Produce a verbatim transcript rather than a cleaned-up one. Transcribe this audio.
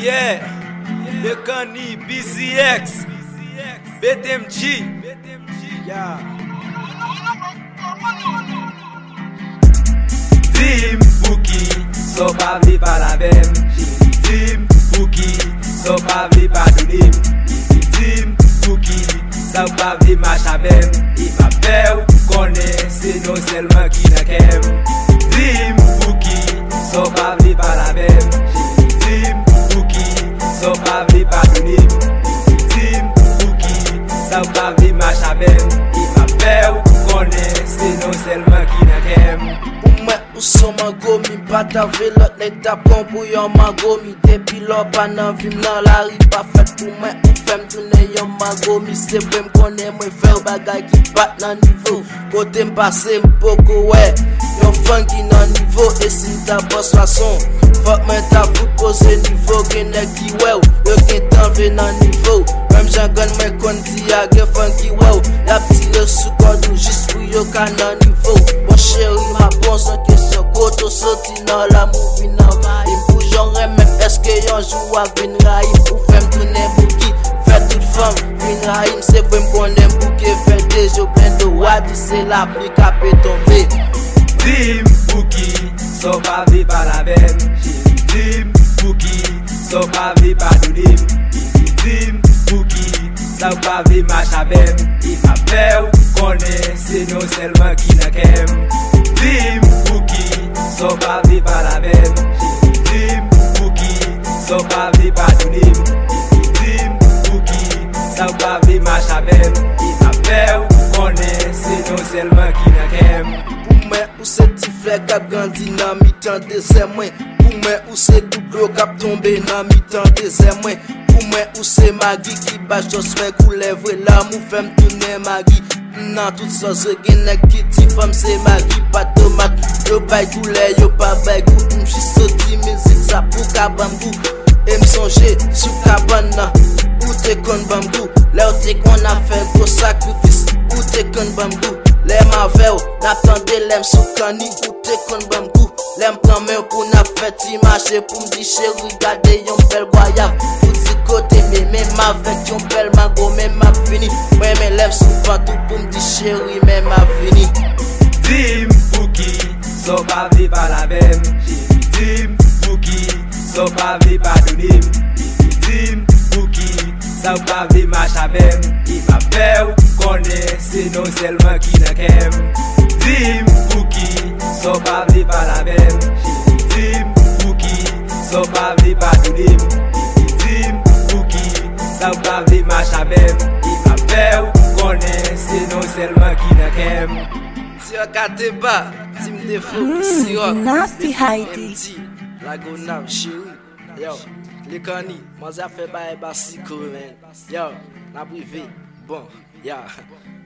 Yeah, Lekani, B Z X, B T M G. Yeah. Dim Pouki, so pa vle pa la vem. Dim Pouki, so pa vle pa dounim. Dim Pouki, sa ou pa vle mach avem. I pa fe ou konen, se non selman ki nan kem. Dim Pouki, so pa vle pa la vem. Dim Pouki, so pa vle pa dounim. Dim Pouki, sa ou pa vle mach avem. I pa fe ou konen, se non selman ki nan kem. Ou son mango mi bata velot nek tap kon pou yon mango mi depi lò pa nan vim nan la ri pa fet pou mwen ou fem toune yon mango mi se vwem konen mwen fè ou bagay ki bat nan nivou kote m pase m poko we yon fan ki nan nivou e sin ta boss fason fok men ta fout pose nivou gen nek ki wew yo gen tan ve nan nivou mem jan gon men kon di ya gen fan ki wew yap tire sou kondou jis pou yo ka nan nivou bon chéri ma bon son question koto soti nan la movie nan vaim pou jon remem eske yon jou ak vin raim ou fem toune bouki fè tout fam vin raim se vwem konen bouke fè dejo plen de wadi se la pli kape tombe. Dim Pouki, so pa vle pa la vem. Dim Pouki, so pa vle pa dounim. Dim Pouki, sa ou pa vle mach avem. I pa fe ou konen, se non selman ki nan kem. Dim Pouki, so pa vle pa la vem. Dim Pouki, so pa vle pa dounim. Dim Pouki, sa ou pa vle mach avem. I pa fe ou konen, se non selman ki nan kem. Pou mwen ou se ti flek kap grandi nan mi tan dese mwen. Pou mwen ou se tout glo kap tombe nan mi tan dese mwen. Pou mwen ou se magi ki bach jos fè kou levre la mou fèm toune magi. Nan tout sos gen nek ki ti fam se magi pa tomat. Yo bay koule yo pa bay kou mchi soti mizik sa pou kabambou. E m sonje sou kabana ou te kon bambou. Le ou te kon a fè gros sakrifis ou te kon bambou. Le ma vew n'attende lem sou kani ou te kon bambou. Lem pran men pou na fèt imache pou m'di chéri gade yon bel goyav. Pou di kote me men ma vek yon bel mango men ma fini. Mwen men lem soufan tout pou m'di chéri men ma fini. Dim Pouki, so pa vle pa la vem. Dim Pouki, so pa vle pa dounim. Dim Pouki, sa ou pa vle mach avem. I pa fe ou konen, se non selman ki nan kem. Dim Pouki, so pa vle pa la vem. Dim Pouki, so pa vle pa dounim. Dim Pouki, sa ou pa vle mach avem. I pa fe ou konen, se non selman ki nan kem. Si yo kate ba, si m defo ki si yo Nasty Heidi. La go nav chéri. Yo, Lekani, maza fe ba e basi kou men. Yo, na privé, bon, ya.